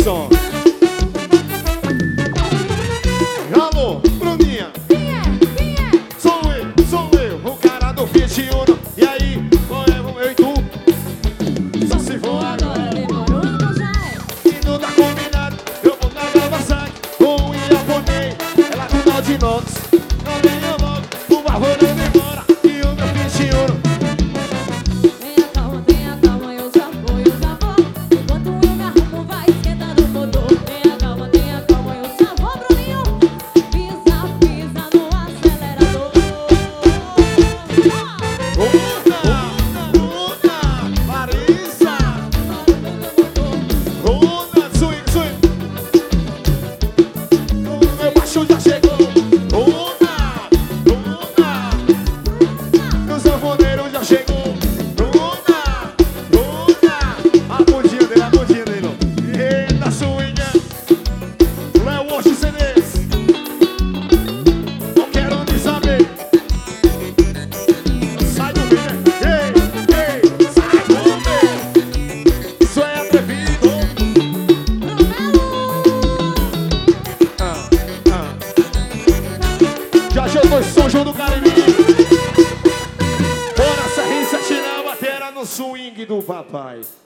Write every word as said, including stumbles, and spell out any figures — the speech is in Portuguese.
som. Alô, Bruninha. Quem é? Quem é? Sou eu, sou eu, o cara do Fiat Uno. E aí, qual é o meu e tu? Só se for agora. Demorou, então já é. E não tá combinado, eu vou na Kawasaki com um japonês. Ela tem mal de inox, não venha logo, por favor não demora. E o meu Fiat Uno. Tenha calma, tenha calma, eu já vou, eu já vou. Enquanto eu me arrumo, vai esquentando o motor. Tenha calma, tenha calma, eu já vou, Bruninho. Pisa, pisa no acelerador. Bruna, Bruna, Larissa. Bruna, swing, swing. O meu baixo já chegou. Bruna, Bruna. O sanfoneiro já chegou. Bruna, Bruna. A bundinha dele, a bundinha dele. Eita, swing. Léo Osh C Ds. Não quero nem saber. Sai do meio. Ei, ei, sai do meio. Isso é atrevido. Ah, ah. Já jogou São João do Cariri. Bora, Serrinha, sete na batera no swing do papai.